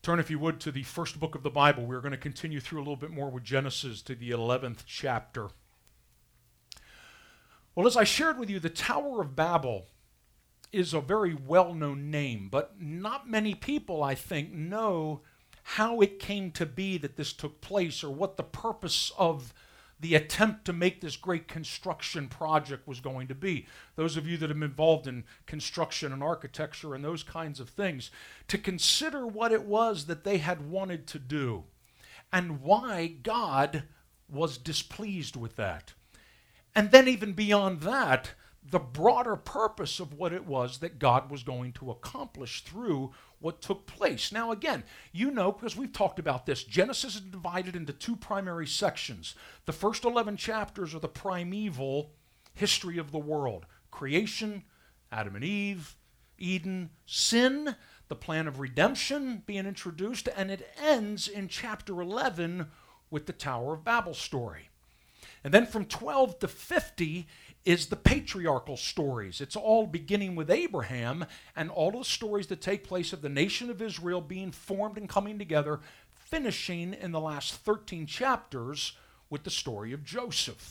Turn, if you would, to the first book of the Bible. We're going to continue through a little bit more with Genesis to the 11th chapter. Well, as I shared with you, the Tower of Babel is a very well-known name, but not many people, I think, know how it came to be that this took place or what the purpose of the attempt to make this great construction project was going to be. Those of you that have been involved in construction and architecture and those kinds of things, to consider what it was that they had wanted to do and why God was displeased with that. And then even beyond that, the broader purpose of what it was that God was going to accomplish through what took place. Now again, you know, because we've talked about this, Genesis is divided into two primary sections. The first 11 chapters are the primeval history of the world. Creation, Adam and Eve, Eden, sin, the plan of redemption being introduced, and it ends in chapter 11 with the Tower of Babel story. And then from 12 to 50 is the patriarchal stories. It's all beginning with Abraham and all the stories that take place of the nation of Israel being formed and coming together, finishing in the last 13 chapters with the story of Joseph.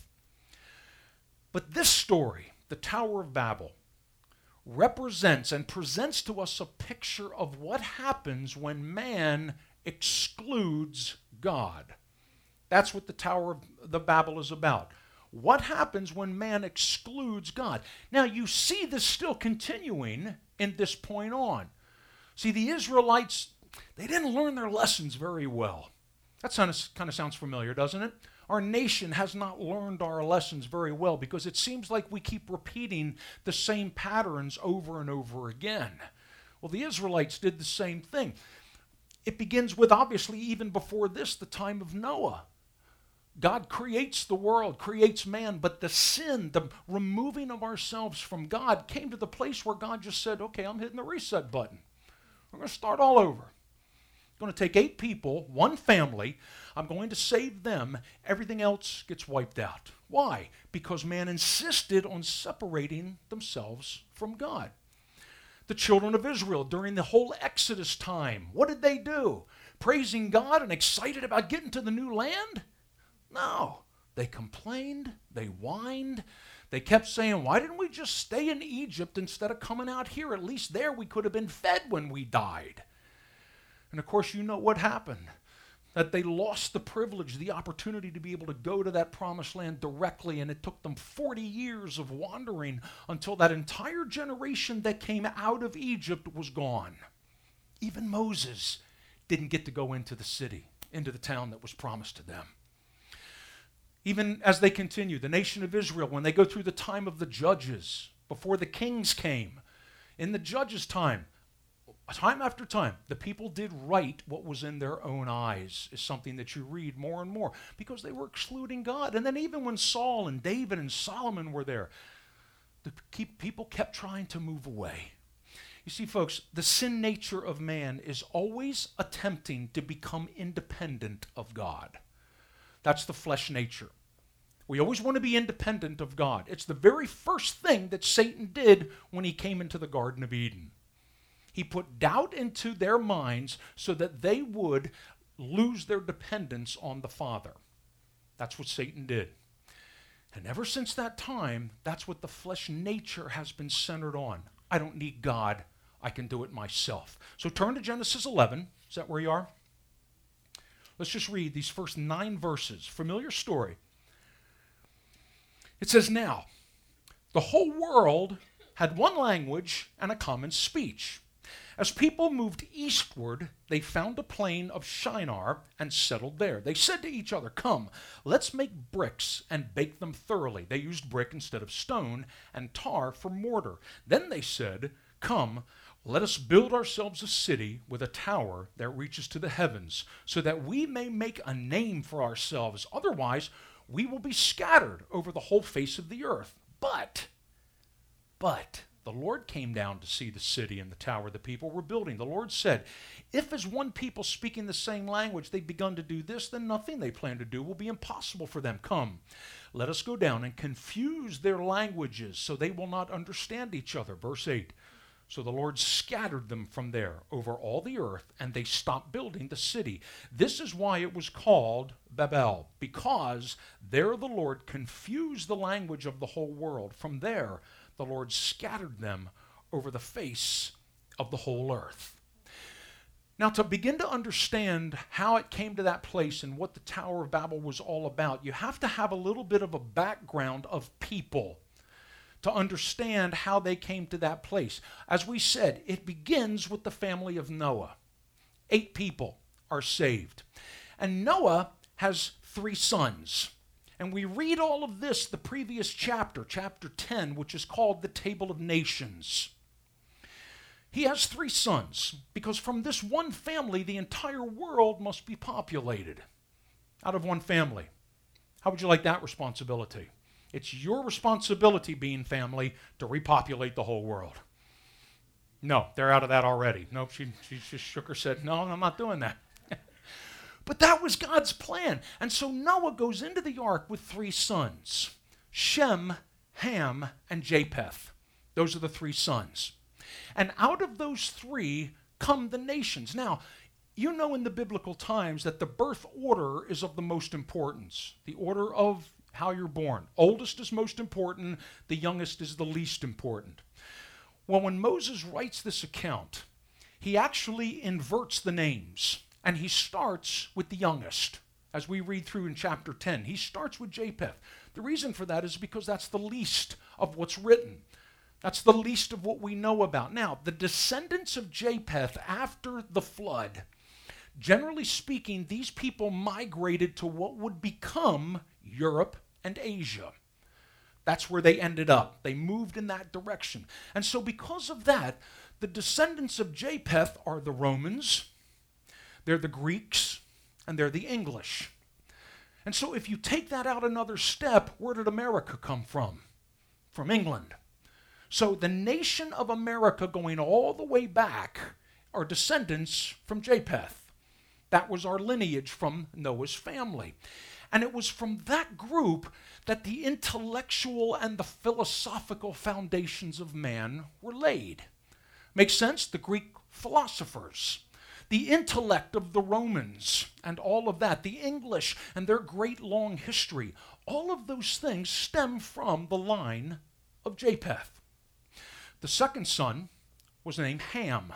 But this story, the Tower of Babel, represents and presents to us a picture of what happens when man excludes God. That's what the Tower of the Babel is about. What happens when man excludes God? Now, you see this still continuing in this point on. See, the Israelites, they didn't learn their lessons very well. That kind of sounds familiar, doesn't it? Our nation has not learned our lessons very well because it seems like we keep repeating the same patterns over and over again. Well, the Israelites did the same thing. It begins with, obviously, even before this, the time of Noah. God creates the world, creates man, but the sin, the removing of ourselves from God came to the place where God just said, okay, I'm hitting the reset button. We're going to start all over. I'm going to take 8 people, one family. I'm going to save them. Everything else gets wiped out. Why? Because man insisted on separating themselves from God. The children of Israel during the whole Exodus time, what did they do? Praising God and excited about getting to the new land? No, they complained, they whined, they kept saying, why didn't we just stay in Egypt instead of coming out here? At least there we could have been fed when we died. And of course, you know what happened. That they lost the privilege, the opportunity to be able to go to that promised land directly, and it took them 40 years of wandering until that entire generation that came out of Egypt was gone. Even Moses didn't get to go into the city, into the town that was promised to them. Even as they continue, the nation of Israel, when they go through the time of the judges, before the kings came, in the judges' time after time, the people did right what was in their own eyes, is something that you read more and more, because they were excluding God. And then even when Saul and David and Solomon were there, the people kept trying to move away. You see, folks, the sin nature of man is always attempting to become independent of God. That's the flesh nature. We always want to be independent of God. It's the very first thing that Satan did when he came into the Garden of Eden. He put doubt into their minds so that they would lose their dependence on the Father. That's what Satan did. And ever since that time, that's what the flesh nature has been centered on. I don't need God. I can do it myself. So turn to Genesis 11. Is that where you are? Let's just read these first 9 verses. Familiar story. It says, now, the whole world had one language and a common speech. As people moved eastward, they found a plain of Shinar and settled there. They said to each other, come, let's make bricks and bake them thoroughly. They used brick instead of stone and tar for mortar. Then they said, come, let us build ourselves a city with a tower that reaches to the heavens, so that we may make a name for ourselves. Otherwise, we will be scattered over the whole face of the earth. But the Lord came down to see the city and the tower the people were building. The Lord said, if as one people speaking the same language they've begun to do this, then nothing they plan to do will be impossible for them. Come, let us go down and confuse their languages so they will not understand each other. Verse 8. So the Lord scattered them from there over all the earth, and they stopped building the city. This is why it was called Babel, because there the Lord confused the language of the whole world. From there, the Lord scattered them over the face of the whole earth. Now, to begin to understand how it came to that place and what the Tower of Babel was all about, you have to have a little bit of a background of people to understand how they came to that place. As we said, it begins with the family of Noah. 8 people are saved. And Noah has 3 sons. And we read all of this, the previous chapter, chapter 10, which is called the Table of Nations. He has 3 sons, because from this one family, the entire world must be populated. Out of one family. How would you like that responsibility? It's your responsibility, being family, to repopulate the whole world. No, they're out of that already. Nope, she just shook her head, said, no, I'm not doing that. But that was God's plan. And so Noah goes into the ark with 3 sons, Shem, Ham, and Japheth. Those are the 3 sons. And out of those 3 come the nations. Now, you know in the biblical times that the birth order is of the most importance. The order of how you're born. Oldest is most important, the youngest is the least important. Well, when Moses writes this account, he actually inverts the names, and he starts with the youngest. As we read through in chapter 10, he starts with Japheth. The reason for that is because that's the least of what's written. That's the least of what we know about. Now, the descendants of Japheth after the flood, generally speaking, these people migrated to what would become Europe and Asia. That's where they ended up. They moved in that direction. And so because of that, the descendants of Japheth are the Romans, they're the Greeks, and they're the English. And so if you take that out another step, where did America come from? From England. So the nation of America, going all the way back, are descendants from Japheth. That was our lineage from Noah's family. And it was from that group that the intellectual and the philosophical foundations of man were laid. Makes sense? The Greek philosophers, the intellect of the Romans and all of that, the English and their great long history, all of those things stem from the line of Japheth. The second son was named Ham.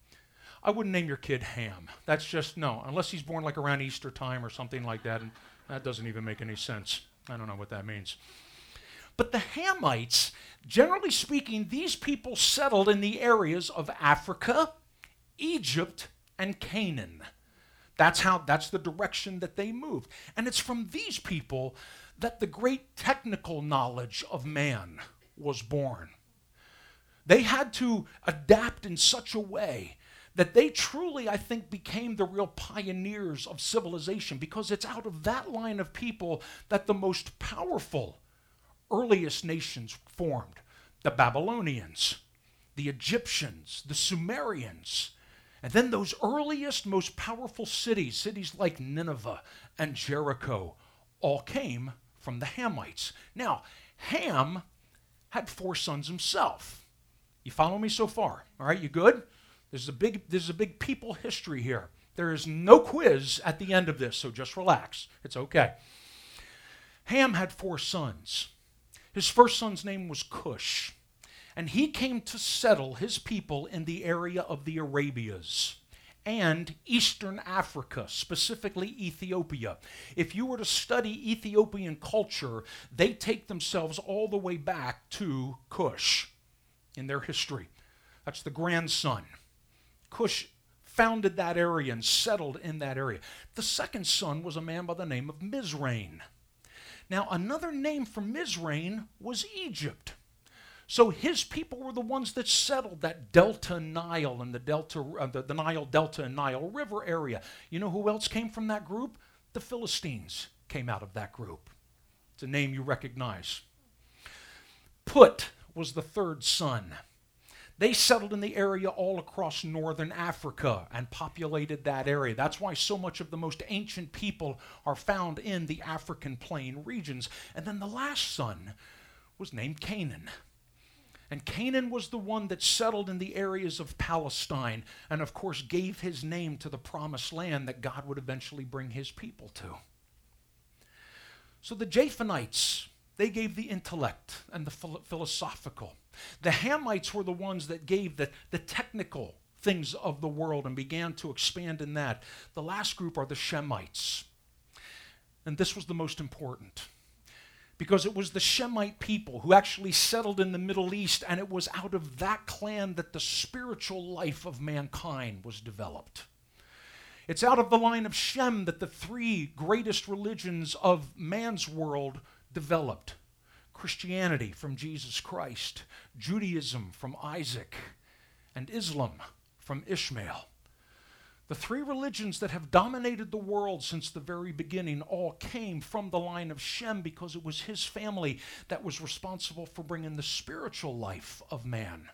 I wouldn't name your kid Ham. That's just, no, unless he's born like around Easter time or something like that, and that doesn't even make any sense. I don't know what that means. But the Hamites, generally speaking, these people settled in the areas of Africa, Egypt, and Canaan. That's the direction that they moved. And it's from these people that the great technical knowledge of man was born. They had to adapt in such a way that they truly, I think, became the real pioneers of civilization, because it's out of that line of people that the most powerful earliest nations formed. The Babylonians, the Egyptians, the Sumerians, and then those earliest, most powerful cities like Nineveh and Jericho, all came from the Hamites. Now, Ham had 4 sons himself. You follow me so far? All right, you good? There's a big people history here. There is no quiz at the end of this, so just relax. It's okay. Ham had 4 sons. His first son's name was Cush, and he came to settle his people in the area of the Arabias and Eastern Africa, specifically Ethiopia. If you were to study Ethiopian culture, they take themselves all the way back to Cush in their history. That's the grandson. Cush founded that area and settled in that area. The second son was a man by the name of Mizraim. Now, another name for Mizraim was Egypt. So his people were the ones that settled that Delta Nile and the Nile Delta and Nile River area. You know who else came from that group? The Philistines came out of that group. It's a name you recognize. Put was the third son. They settled in the area all across northern Africa and populated that area. That's why so much of the most ancient people are found in the African plain regions. And then the last son was named Canaan. And Canaan was the one that settled in the areas of Palestine and, of course, gave his name to the promised land that God would eventually bring his people to. So the Japhanites, they gave the intellect and the philosophical. The Hamites were the ones that gave the technical things of the world and began to expand in that. The last group are the Shemites. And this was the most important, because it was the Shemite people who actually settled in the Middle East, and it was out of that clan that the spiritual life of mankind was developed. It's out of the line of Shem that the three greatest religions of man's world developed. Christianity from Jesus Christ, Judaism from Isaac, and Islam from Ishmael. The three religions that have dominated the world since the very beginning all came from the line of Shem, because it was his family that was responsible for bringing the spiritual life of man.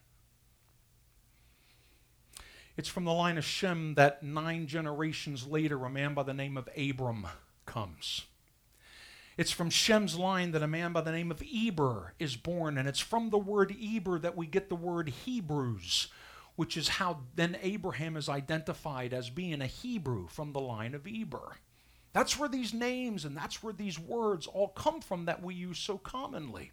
It's from the line of Shem that 9 generations later a man by the name of Abram comes. It's from Shem's line that a man by the name of Eber is born, and it's from the word Eber that we get the word Hebrews, which is how then Abraham is identified as being a Hebrew from the line of Eber. That's where these names and that's where these words all come from that we use so commonly.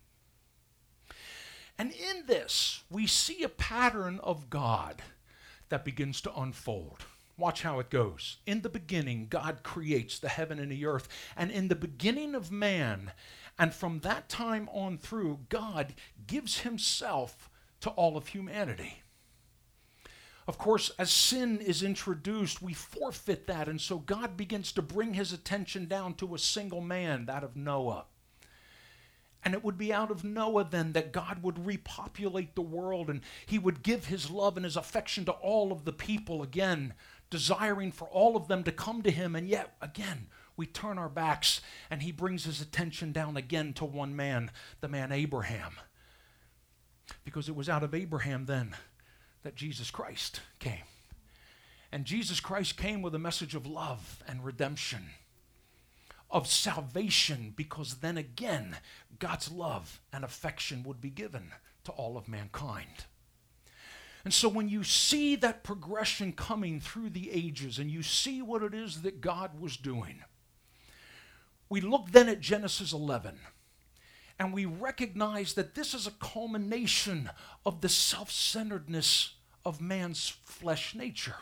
And in this, we see a pattern of God that begins to unfold. Watch how it goes. In the beginning, God creates the heaven and the earth. And in the beginning of man, and from that time on through, God gives himself to all of humanity. Of course, as sin is introduced, we forfeit that, and so God begins to bring his attention down to a single man, that of Noah. And it would be out of Noah then that God would repopulate the world, and he would give his love and his affection to all of the people, again, desiring for all of them to come to him, and yet, again, we turn our backs, and he brings his attention down again to one man, the man Abraham. Because it was out of Abraham then that Jesus Christ came. And Jesus Christ came with a message of love and redemption, of salvation, because then again, God's love and affection would be given to all of mankind. And so when you see that progression coming through the ages, and you see what it is that God was doing, we look then at Genesis 11, and we recognize that this is a culmination of the self-centeredness of man's flesh nature.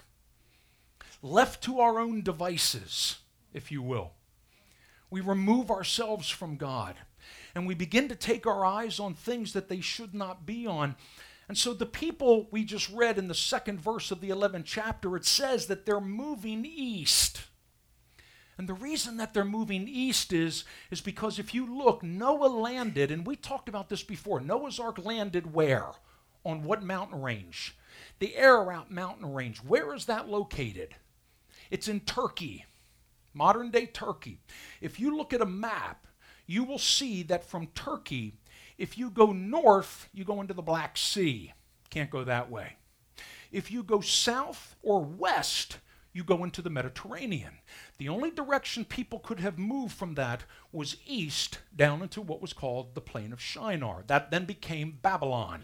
Left to our own devices, if you will, we remove ourselves from God, and we begin to take our eyes on things that they should not be on. And so the people we just read in the 2nd verse of the 11th chapter, it says that they're moving east. And the reason that they're moving east is because if you look, Noah landed, and we talked about this before, Noah's Ark landed where? On what mountain range? The Ararat mountain range. Where is that located? It's in Turkey, modern day Turkey. If you look at a map, you will see that from Turkey, if you go north, you go into the Black Sea. Can't go that way. If you go south or west, you go into the Mediterranean. The only direction people could have moved from that was east down into what was called the plain of Shinar. That then became Babylon.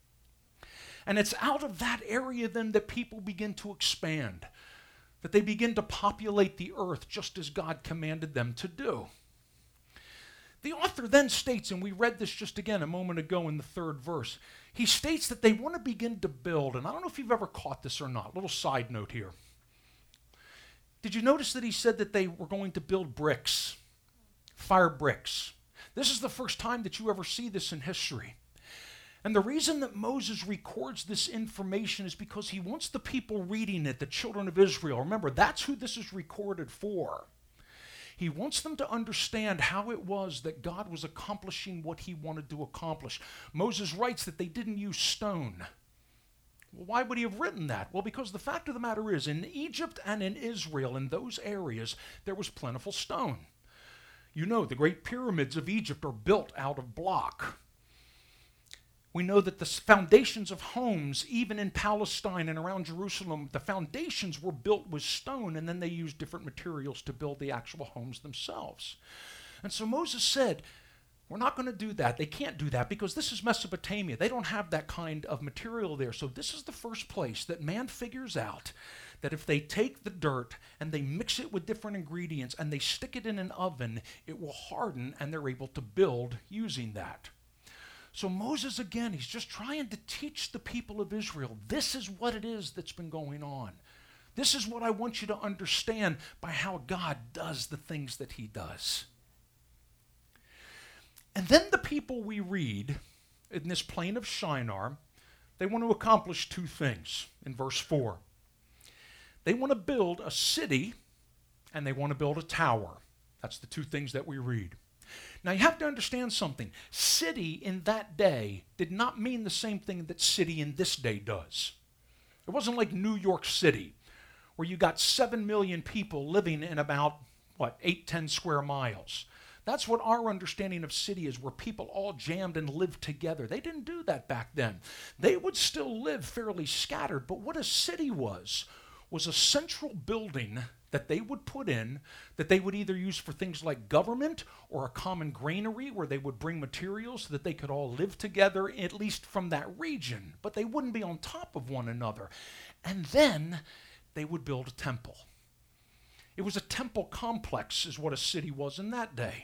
And it's out of that area then that people begin to expand, that they begin to populate the earth just as God commanded them to do. The author then states, and we read this just again a moment ago in the 3rd verse, he states that they want to begin to build, and I don't know if you've ever caught this or not, little side note here. Did you notice that he said that they were going to build bricks, fire bricks? This is the first time that you ever see this in history. And the reason that Moses records this information is because he wants the people reading it, the children of Israel. Remember, that's who this is recorded for. He wants them to understand how it was that God was accomplishing what he wanted to accomplish. Moses writes that they didn't use stone. Well, why would he have written that? Well, because the fact of the matter is, in Egypt and in Israel, in those areas, there was plentiful stone. You know, the great pyramids of Egypt are built out of block. We know that the foundations of homes, even in Palestine and around Jerusalem, the foundations were built with stone, and then they used different materials to build the actual homes themselves. And so Moses said, We're not going to do that. They can't do that because this is Mesopotamia. They don't have that kind of material there. So this is the first place that man figures out that if they take the dirt and they mix it with different ingredients and they stick it in an oven, it will harden, and they're able to build using that. So Moses, again, he's just trying to teach the people of Israel, this is what it is that's been going on. This is what I want you to understand by how God does the things that he does. And then the people we read in this plain of Shinar, they want to accomplish two things in verse 4. They want to build a city and they want to build a tower. That's the two things that we read. Now you have to understand something. City in that day did not mean the same thing that city in this day does. It wasn't like New York City, where you got 7 million people living in about, 8-10 square miles. That's what our understanding of city is, where people all jammed and lived together. They didn't do that back then. They would still live fairly scattered, but what a city was a central building that they would put in, that they would either use for things like government or a common granary where they would bring materials so that they could all live together, at least from that region, but they wouldn't be on top of one another. And then they would build a temple. It was a temple complex is what a city was in that day,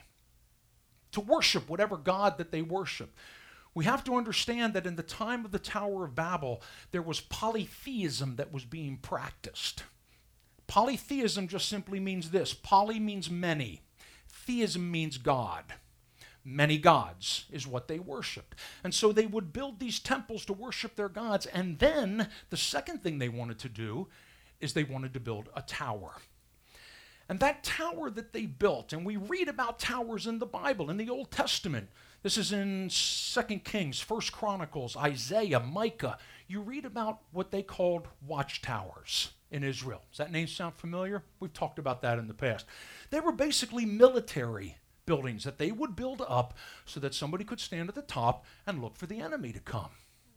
to worship whatever god that they worshiped. We have to understand that in the time of the Tower of Babel, there was polytheism that was being practiced. Polytheism just simply means this. Poly means many. Theism means God. Many gods is what they worshiped. And so they would build these temples to worship their gods. And then the second thing they wanted to do is they wanted to build a tower. And that tower that they built, and we read about towers in the Bible, in the Old Testament. This is in 2 Kings, 1 Chronicles, Isaiah, Micah. You read about what they called watchtowers in Israel. Does that name sound familiar? We've talked about that in the past. They were basically military buildings that they would build up so that somebody could stand at the top and look for the enemy to come.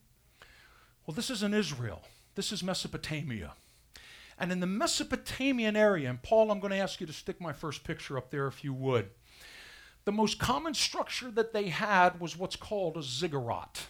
Well, this isn't Israel. This is Mesopotamia. And in the Mesopotamian area, and Paul, I'm going to ask you to stick my first picture up there if you would. The most common structure that they had was what's called a ziggurat.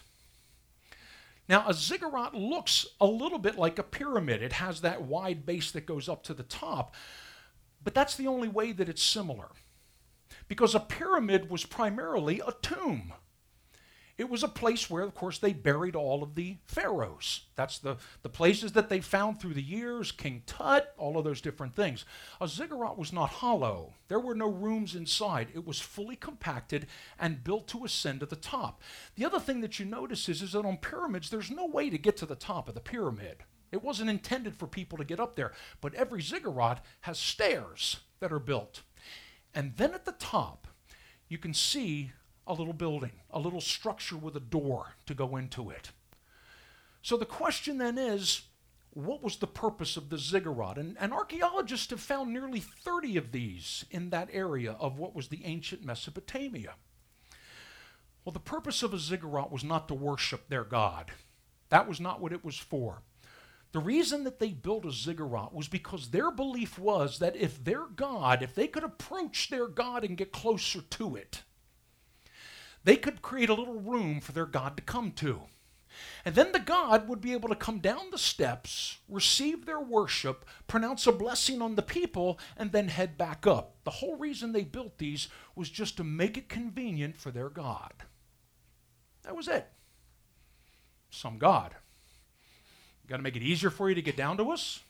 Now, a ziggurat looks a little bit like a pyramid. It has that wide base that goes up to the top, but that's the only way that it's similar. Because a pyramid was primarily a tomb. It was a place where, of course, they buried all of the pharaohs. That's the places that they found through the years, King Tut, all of those different things. A ziggurat was not hollow. There were no rooms inside. It was fully compacted and built to ascend to the top. The other thing that you notice is that on pyramids, there's no way to get to the top of the pyramid. It wasn't intended for people to get up there. But every ziggurat has stairs that are built. And then at the top, you can see a little building, a little structure with a door to go into it. So the question then is, what was the purpose of the ziggurat? And archaeologists have found nearly 30 of these in that area of what was the ancient Mesopotamia. Well, the purpose of a ziggurat was not to worship their god. That was not what it was for. The reason that they built a ziggurat was because their belief was that if they could approach their god and get closer to it, they could create a little room for their god to come to. And then the god would be able to come down the steps, receive their worship, pronounce a blessing on the people, and then head back up. The whole reason they built these was just to make it convenient for their god. That was it. Some god. Got to make it easier for you to get down to us?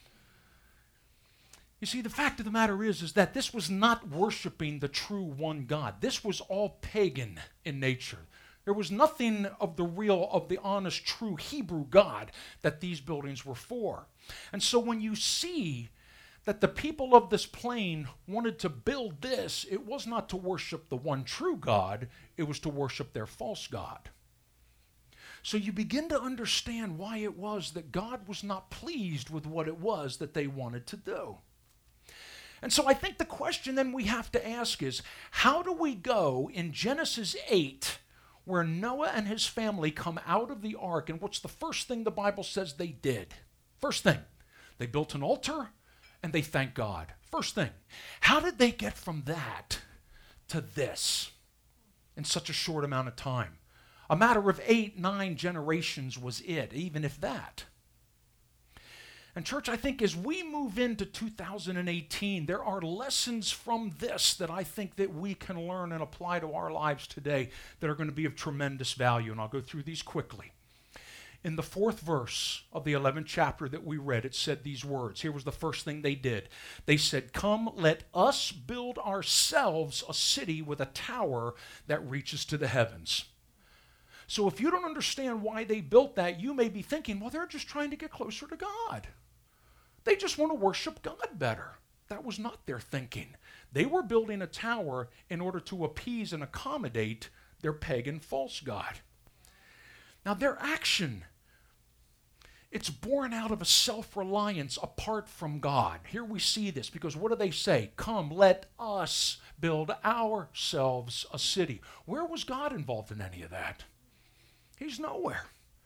You see, the fact of the matter is that this was not worshiping the true one God. This was all pagan in nature. There was nothing of the honest, true Hebrew God that these buildings were for. And so when you see that the people of this plain wanted to build this, it was not to worship the one true God, it was to worship their false god. So you begin to understand why it was that God was not pleased with what it was that they wanted to do. And so I think the question then we have to ask is, how do we go in Genesis 8, where Noah and his family come out of the ark, and what's the first thing the Bible says they did? First thing, they built an altar and they thanked God. First thing. How did they get from that to this? in such a short amount of time. A matter of 8, 9 generations was it, even if that. And church, I think as we move into 2018, there are lessons from this that I think that we can learn and apply to our lives today that are going to be of tremendous value. And I'll go through these quickly. In the 4th verse of the 11th chapter that we read, it said these words. Here was the first thing they did. They said, "Come, let us build ourselves a city with a tower that reaches to the heavens." So if you don't understand why they built that, you may be thinking, well, they're just trying to get closer to God. They just want to worship God better. That was not their thinking. They were building a tower in order to appease and accommodate their pagan false god. Now their action, it's born out of a self-reliance apart from God. Here we see this because what do they say? "Come, let us build ourselves a city." Where was God involved in any of that? He's nowhere.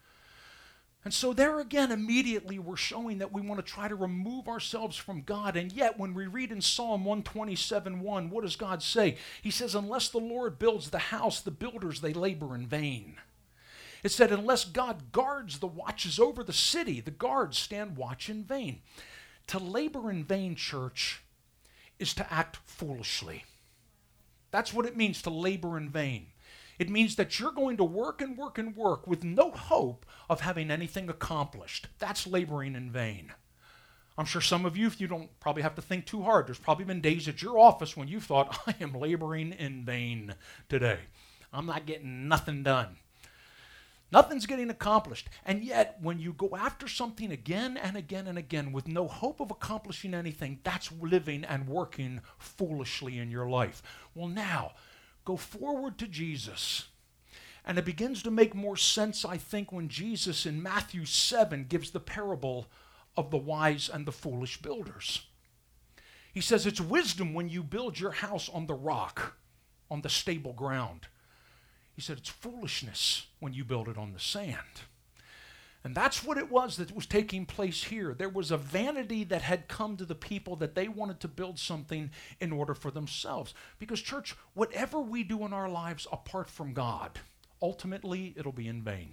And so there again, immediately we're showing that we want to try to remove ourselves from God. And yet when we read in Psalm 127:1, what does God say? He says, "Unless the Lord builds the house, the builders, they labor in vain." It said, "Unless God guards the watches over the city, the guards stand watch in vain." To labor in vain, church, is to act foolishly. That's what it means to labor in vain. It means that you're going to work and work and work with no hope of having anything accomplished. That's laboring in vain. I'm sure some of you, if you don't probably have to think too hard, there's probably been days at your office when you thought, "I am laboring in vain today. I'm not getting nothing done. Nothing's getting accomplished." And yet, when you go after something again and again and again with no hope of accomplishing anything, that's living and working foolishly in your life. Well, now, go forward to Jesus. And it begins to make more sense, I think, when Jesus in Matthew 7 gives the parable of the wise and the foolish builders. He says it's wisdom when you build your house on the rock, on the stable ground. He said it's foolishness when you build it on the sand. And that's what it was that was taking place here. There was a vanity that had come to the people that they wanted to build something in order for themselves. Because, church, whatever we do in our lives apart from God, ultimately it'll be in vain.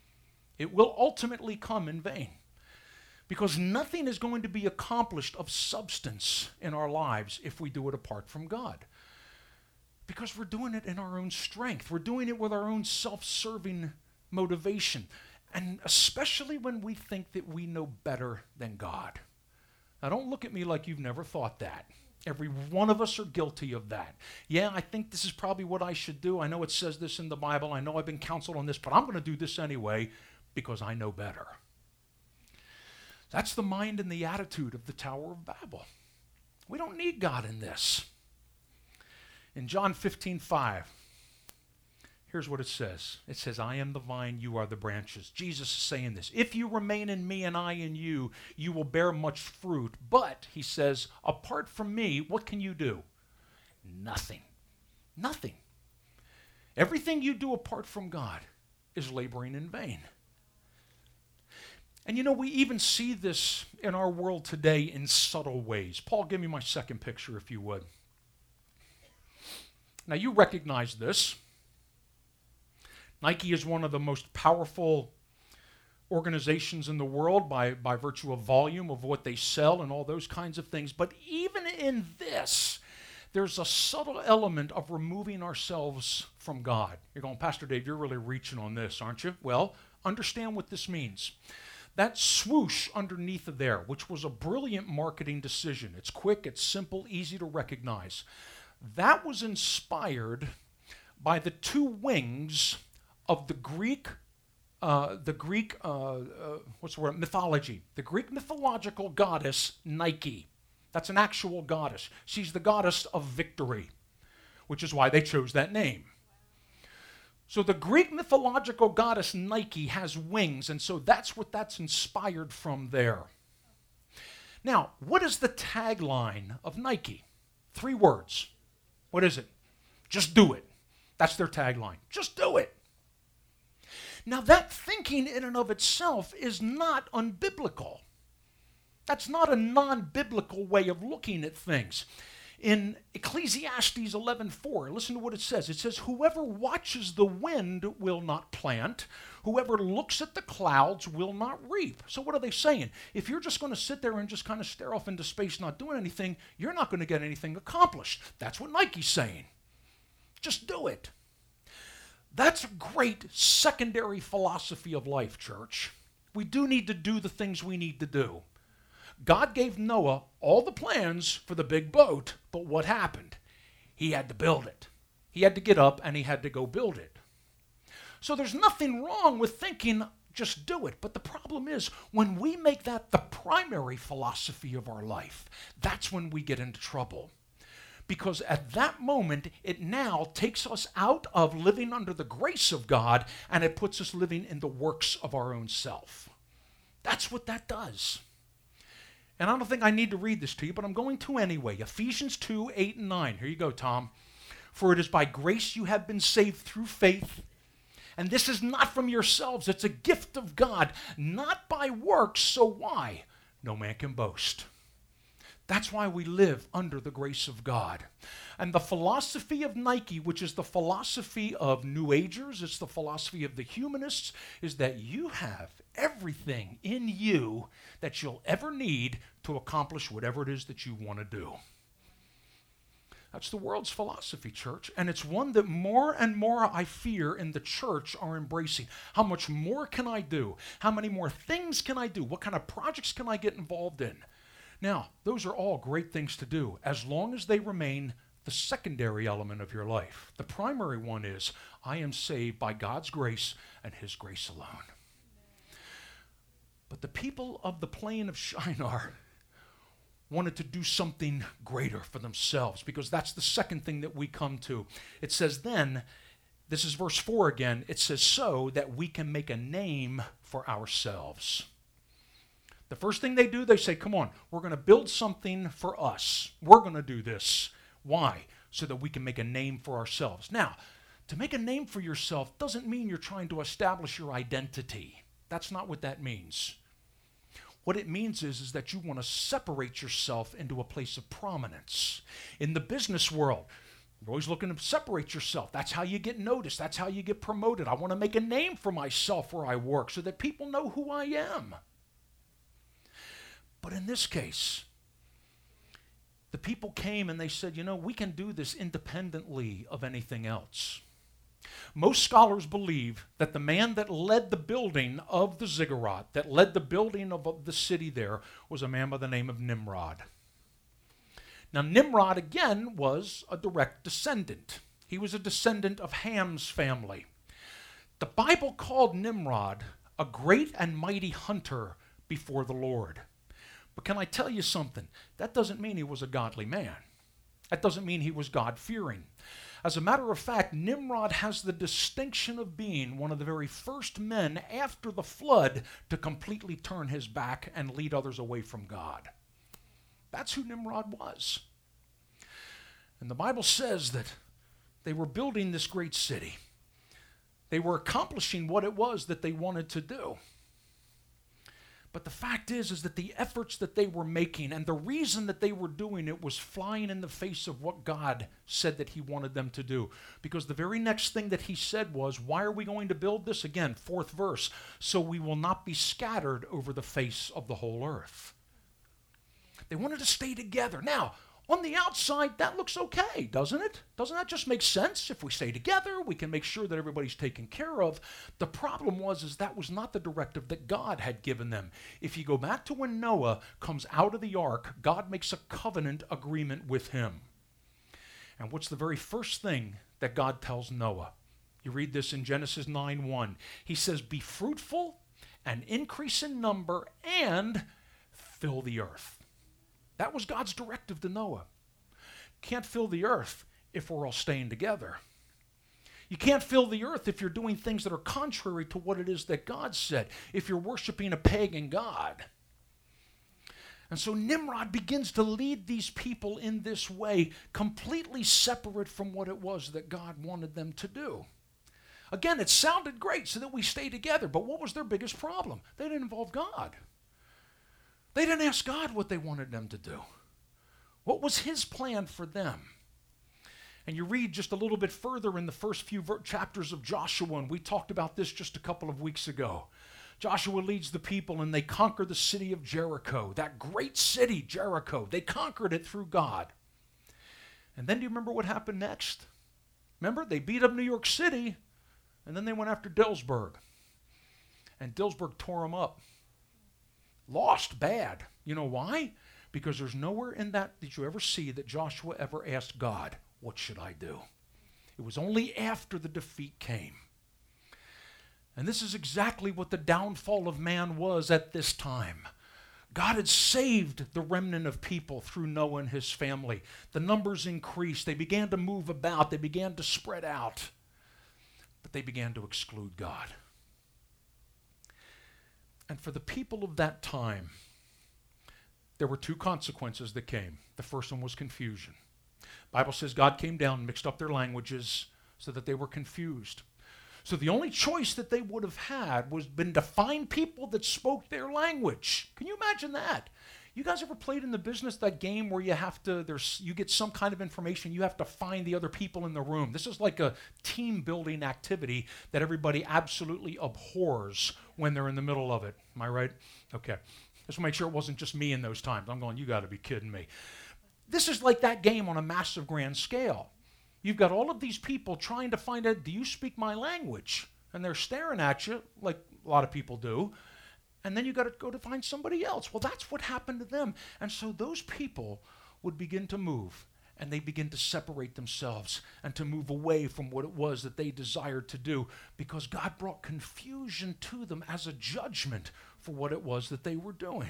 It will ultimately come in vain. Because nothing is going to be accomplished of substance in our lives if we do it apart from God. Because we're doing it in our own strength. We're doing it with our own self-serving motivation. And especially when we think that we know better than God. Now, don't look at me like you've never thought that. Every one of us are guilty of that. Yeah, I think this is probably what I should do. I know it says this in the Bible. I know I've been counseled on this, but I'm going to do this anyway because I know better. That's the mind and the attitude of the Tower of Babel. We don't need God in this. In John 15:5, here's what it says. It says, "I am the vine, you are the branches." Jesus is saying this. "If you remain in me and I in you, you will bear much fruit. But," he says, "apart from me, what can you do?" Nothing. Nothing. Everything you do apart from God is laboring in vain. And you know, we even see this in our world today in subtle ways. Paul, give me my second picture, if you would. Now, you recognize this. Nike is one of the most powerful organizations in the world by virtue of volume of what they sell and all those kinds of things. But even in this, there's a subtle element of removing ourselves from God. You're going, "Pastor Dave, you're really reaching on this, aren't you?" Well, understand what this means. That swoosh underneath of there, which was a brilliant marketing decision. It's quick, it's simple, easy to recognize. That was inspired by the two wings of the Greek mythology. The Greek mythological goddess Nike. That's an actual goddess. She's the goddess of victory, which is why they chose that name. So the Greek mythological goddess Nike has wings, and so that's what that's inspired from there. Now, what is the tagline of Nike? 3 words. What is it? Just do it. That's their tagline. Just do it. Now, that thinking in and of itself is not unbiblical. That's not a non-biblical way of looking at things. In Ecclesiastes 11:4, listen to what it says. It says, whoever watches the wind will not plant. Whoever looks at the clouds will not reap. So what are they saying? If you're just going to sit there and just kind of stare off into space not doing anything, you're not going to get anything accomplished. That's what Nike's saying. Just do it. That's a great secondary philosophy of life, church. We do need to do the things we need to do. God gave Noah all the plans for the big boat, but what happened? He had to build it. He had to get up and he had to go build it. So there's nothing wrong with thinking, just do it. But the problem is, when we make that the primary philosophy of our life, that's when we get into trouble. Because at that moment, it now takes us out of living under the grace of God, and it puts us living in the works of our own self. That's what that does. And I don't think I need to read this to you, but I'm going to anyway. Ephesians 2:8-9. Here you go, Tom. For it is by grace you have been saved through faith. And this is not from yourselves. It's a gift of God, not by works. So why? No man can boast. That's why we live under the grace of God. And the philosophy of Nike, which is the philosophy of New Agers, it's the philosophy of the humanists, is that you have everything in you that you'll ever need to accomplish whatever it is that you want to do. That's the world's philosophy, church. And it's one that more and more, I fear, in the church are embracing. How much more can I do? How many more things can I do? What kind of projects can I get involved in? Now, those are all great things to do, as long as they remain the secondary element of your life. The primary one is, I am saved by God's grace and His grace alone. But the people of the plain of Shinar wanted to do something greater for themselves, because that's the second thing that we come to. It says then, this is verse 4 again, it says, so that we can make a name for ourselves. The first thing they do, they say, come on, we're going to build something for us. We're going to do this. Why? So that we can make a name for ourselves. Now, to make a name for yourself doesn't mean you're trying to establish your identity. That's not what that means. What it means is that you want to separate yourself into a place of prominence. In the business world, you're always looking to separate yourself. That's how you get noticed. That's how you get promoted. I want to make a name for myself where I work so that people know who I am. But in this case, the people came and they said, we can do this independently of anything else. Most scholars believe that the man that led the building of the ziggurat, that led the building of the city there, was a man by the name of Nimrod. Now, Nimrod, again, was a direct descendant. He was a descendant of Ham's family. The Bible called Nimrod a great and mighty hunter before the Lord. But can I tell you something? That doesn't mean he was a godly man. That doesn't mean he was God-fearing. As a matter of fact, Nimrod has the distinction of being one of the very first men after the flood to completely turn his back and lead others away from God. That's who Nimrod was. And the Bible says that they were building this great city. They were accomplishing what it was that they wanted to do. But the fact is that the efforts that they were making and the reason that they were doing it was flying in the face of what God said that He wanted them to do. Because the very next thing that He said was, why are we going to build this? Again, 4th verse, so we will not be scattered over the face of the whole earth. They wanted to stay together. Now, on the outside, that looks okay, doesn't it? Doesn't that just make sense? If we stay together, we can make sure that everybody's taken care of. The problem was that was not the directive that God had given them. If you go back to when Noah comes out of the ark, God makes a covenant agreement with him. And what's the very first thing that God tells Noah? You read this in Genesis 9:1. He says, be fruitful and increase in number and fill the earth. That was God's directive to Noah. Can't fill the earth if we're all staying together. You can't fill the earth if you're doing things that are contrary to what it is that God said, if you're worshiping a pagan god. And so Nimrod begins to lead these people in this way, completely separate from what it was that God wanted them to do. Again, it sounded great so that we stay together, but what was their biggest problem? They didn't involve God. They didn't ask God what they wanted them to do. What was his plan for them? And you read just a little bit further in the first few chapters of Joshua, and we talked about this just a couple of weeks ago. Joshua leads the people, and they conquer the city of Jericho, that great city, Jericho. They conquered it through God. And then do you remember what happened next? Remember, they beat up New York City, and then they went after Dillsburg. And Dillsburg tore them up. Lost bad. You know why? Because there's nowhere in that did you ever see that Joshua ever asked God, what should I do? It was only after the defeat came. And this is exactly what the downfall of man was at this time. God had saved the remnant of people through Noah and his family. The numbers increased. They began to move about. They began to spread out. But they began to exclude God. And for the people of that time, there were two consequences that came. The first one was confusion. The Bible says God came down and mixed up their languages so that they were confused. So the only choice that they would have had was been to find people that spoke their language. Can you imagine that? You guys ever played in the business that game where you have to, you get some kind of information, you have to find the other people in the room? This is like a team building activity that everybody absolutely abhors when they're in the middle of it. Am I right? Okay. Just to make sure it wasn't just me in those times. I'm going, you got to be kidding me. This is like that game on a massive grand scale. You've got all of these people trying to find out, do you speak my language? And they're staring at you like a lot of people do. And then you got to go to find somebody else. Well, that's what happened to them. And so those people would begin to move, and they begin to separate themselves and to move away from what it was that they desired to do, because God brought confusion to them as a judgment for what it was that they were doing.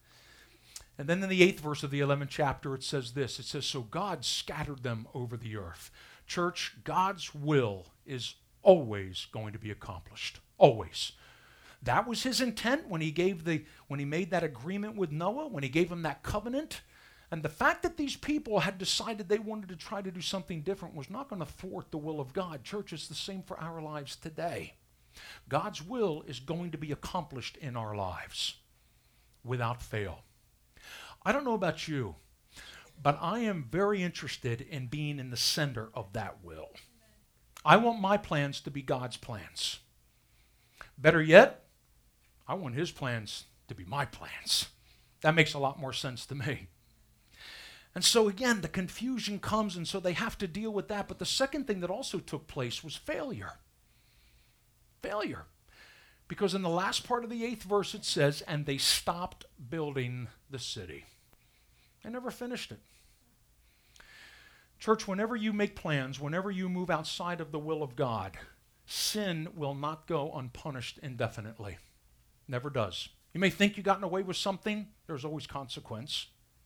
And then in the 8th verse of the 11th chapter, it says this. It says, so God scattered them over the earth. Church, God's will is always going to be accomplished. Always. That was his intent when he made that agreement with Noah, when he gave him that covenant. And the fact that these people had decided they wanted to try to do something different was not going to thwart the will of God. Church, it's the same for our lives today. God's will is going to be accomplished in our lives without fail. I don't know about you, but I am very interested in being in the center of that will. I want my plans to be God's plans. Better yet, I want his plans to be my plans. That makes a lot more sense to me. And so again, the confusion comes, and so they have to deal with that. But the second thing that also took place was failure. Failure. Because in the last part of the 8th verse it says, and they stopped building the city. They never finished it. Church, whenever you make plans, whenever you move outside of the will of God, sin will not go unpunished indefinitely. Never does. You may think you've gotten away with something. There's always consequence.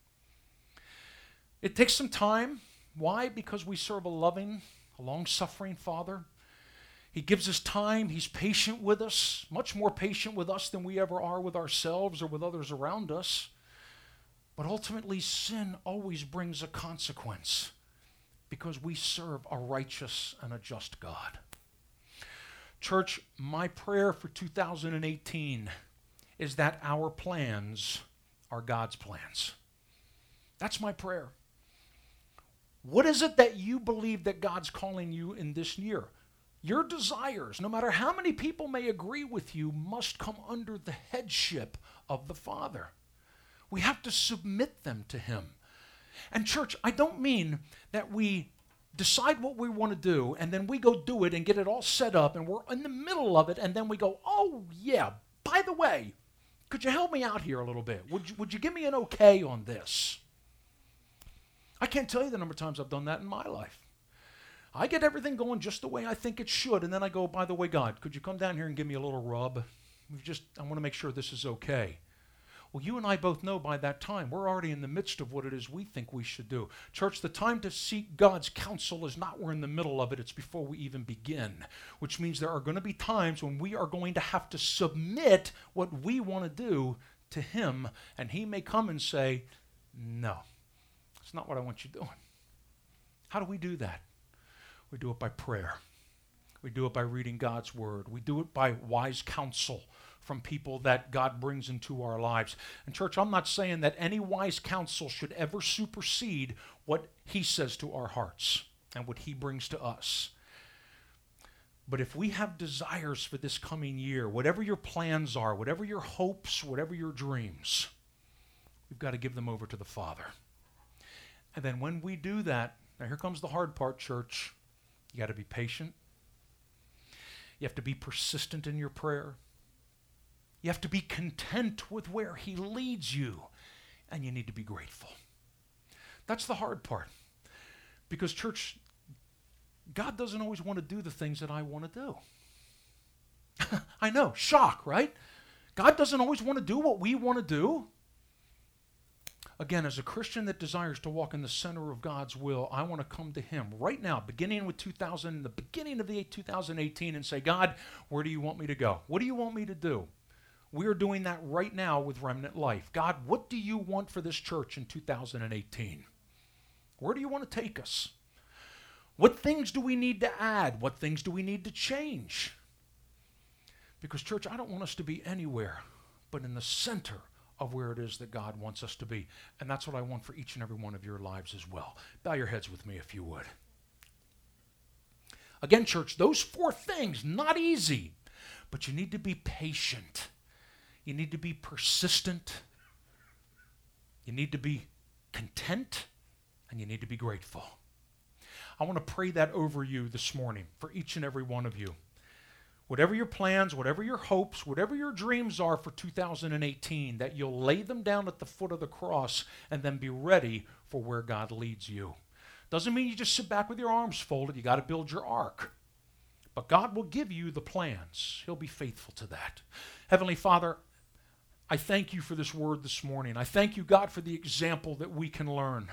It takes some time. Why? Because we serve a loving, a long-suffering Father. He gives us time. He's patient with us, much more patient with us than we ever are with ourselves or with others around us. But ultimately, sin always brings a consequence because we serve a righteous and a just God. Church, my prayer for 2018 is that our plans are God's plans. That's my prayer. What is it that you believe that God's calling you in this year? Your desires, no matter how many people may agree with you, must come under the headship of the Father. We have to submit them to him. And church, I don't mean that we decide what we want to do and then we go do it and get it all set up and we're in the middle of it and then we go, oh yeah, by the way, could you help me out here a little bit? Would you give me an okay on this? I can't tell you the number of times I've done that in my life. I get everything going just the way I think it should, and then I go, by the way, God, could you come down here and give me a little rub? I want to make sure this is okay. Well, you and I both know by that time, we're already in the midst of what it is we think we should do. Church, the time to seek God's counsel is not we're in the middle of it, it's before we even begin, which means there are going to be times when we are going to have to submit what we want to do to him, and he may come and say, no, it's not what I want you doing. How do we do that? We do it by prayer. We do it by reading God's word. We do it by wise counsel from people that God brings into our lives. And church, I'm not saying that any wise counsel should ever supersede what he says to our hearts and what he brings to us. But if we have desires for this coming year, whatever your plans are, whatever your hopes, whatever your dreams, we've got to give them over to the Father. And then when we do that, now here comes the hard part, church. You got to be patient. You have to be persistent in your prayer. You have to be content with where he leads you. And you need to be grateful. That's the hard part. Because, church, God doesn't always want to do the things that I want to do. I know, shock, right? God doesn't always want to do what we want to do. Again, as a Christian that desires to walk in the center of God's will, I want to come to him right now, beginning with the beginning of the 2018, and say, God, where do you want me to go? What do you want me to do? We are doing that right now with Remnant Life. God, what do you want for this church in 2018? Where do you want to take us? What things do we need to add? What things do we need to change? Because, church, I don't want us to be anywhere but in the center of where it is that God wants us to be. And that's what I want for each and every one of your lives as well. Bow your heads with me if you would. Again, church, those 4 things, not easy, but you need to be patient. You need to be persistent. You need to be content, and you need to be grateful. I want to pray that over you this morning for each and every one of you. Whatever your plans, whatever your hopes, whatever your dreams are for 2018, that you'll lay them down at the foot of the cross and then be ready for where God leads you. Doesn't mean you just sit back with your arms folded. You got to build your ark. But God will give you the plans. He'll be faithful to that. Heavenly Father, I thank you for this word this morning. I thank you, God, for the example that we can learn.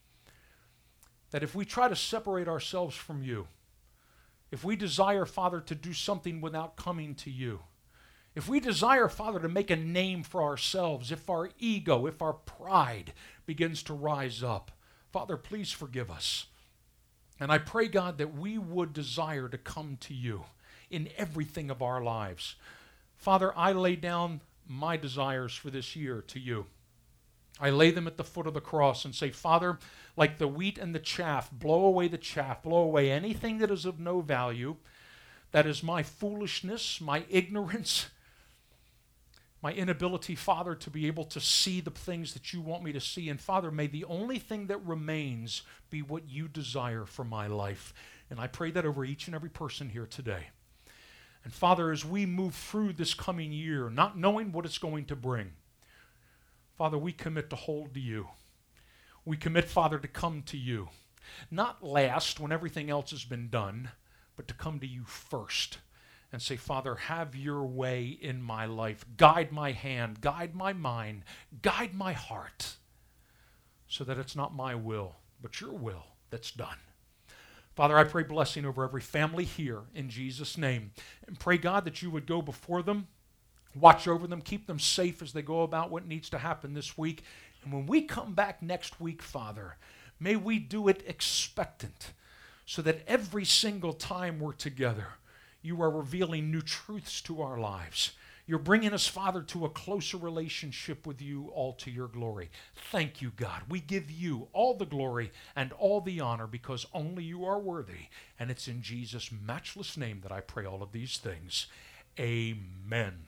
That if we try to separate ourselves from you, if we desire, Father, to do something without coming to you, if we desire, Father, to make a name for ourselves, if our ego, if our pride begins to rise up, Father, please forgive us. And I pray, God, that we would desire to come to you in everything of our lives. Father, I lay down my desires for this year to you. I lay them at the foot of the cross and say, Father, like the wheat and the chaff, blow away the chaff, blow away anything that is of no value, that is my foolishness, my ignorance, my inability, Father, to be able to see the things that you want me to see. And Father, may the only thing that remains be what you desire for my life. And I pray that over each and every person here today. And Father, as we move through this coming year, not knowing what it's going to bring, Father, we commit to hold to you. We commit, Father, to come to you. Not last when everything else has been done, but to come to you first and say, Father, have your way in my life. Guide my hand, guide my mind, guide my heart, so that it's not my will, but your will that's done. Father, I pray blessing over every family here in Jesus' name. And pray, God, that you would go before them, watch over them, keep them safe as they go about what needs to happen this week. And when we come back next week, Father, may we do it expectant, so that every single time we're together, you are revealing new truths to our lives. You're bringing us, Father, to a closer relationship with you, all to your glory. Thank you, God. We give you all the glory and all the honor, because only you are worthy. And it's in Jesus' matchless name that I pray all of these things. Amen.